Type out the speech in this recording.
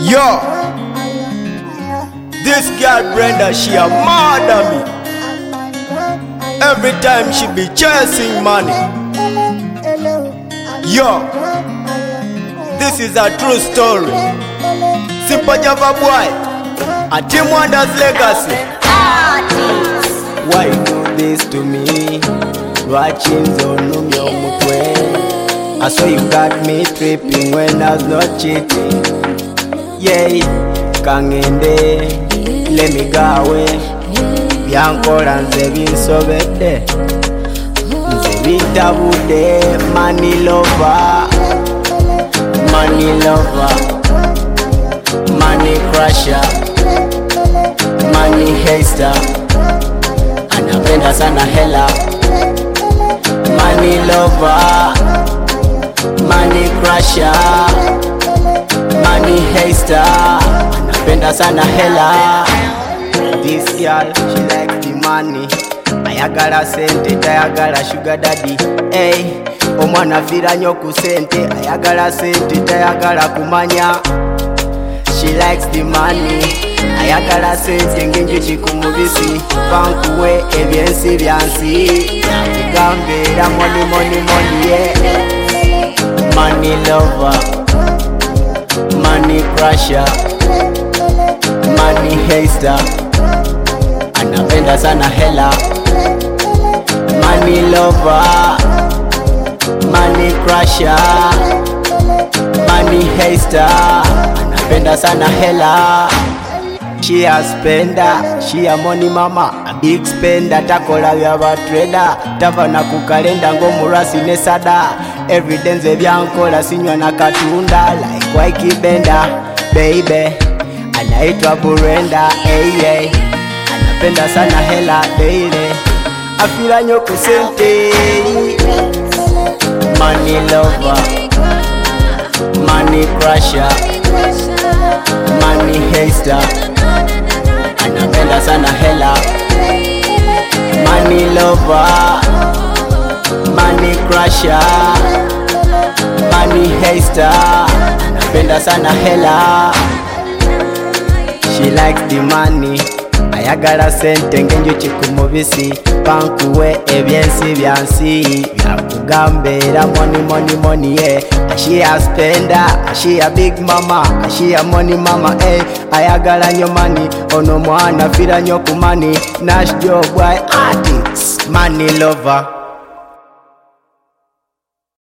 Yo, this girl Brenda, she a murder me. Every time she be chasing money. Yo, this is a true story. Simple Java boy, a Team Wonders legacy. Why do this to me? Watching Zonumyo Mutwe. I saw you got me tripping when I was not cheating. Yeah, kangende, let me go away. Byankola nze binsobedde, nze bintabudde. Money lover, money lover, money crusher, money hater. Anapenda sana hela. Money lover, money crusher, money hater. Anapenda sana hela. This girl, she likes the money. Ayagala sente, tayagala sugar daddy. Hey, omwana fira nnyo ku sente. Ayagala sente, tayagala kumanya. She likes the money. Ayagala sente ng'enjuki ku mubisi. Bankuwe ebyensi byansi. Yakugambira money, money, money, yeah. Money lover, money crusher, money hater. Anapenda sana hela. Money lover, money crusher, money hater. Anapenda sana hela. She a spender, she a money mama, a big spender. Takola byaba trader, tava na kukalenda ng'omurasi ne sada. Evidence byankola sinywa na katunda. Like Waiki Benda, baby, anaitwa Burenda. Hey, hey. Anapenda sana hela daily. Afira nnyo ku sente. Money lover, money crusher, money hater. Anapenda sana hela. Money lover, money crusher, money hater. Anapenda sana hela. She likes the money. Ayagala sente ng'enjuki ku mubisi. Bankuwe ebyensi byansi. Yakugambira money, money, money, yeah. She a spender, she a big mama, she a money mama, eh. Ayagala nnyo money, ono mwana fira nnyo ku money. Nash Joe boy artist, money lover.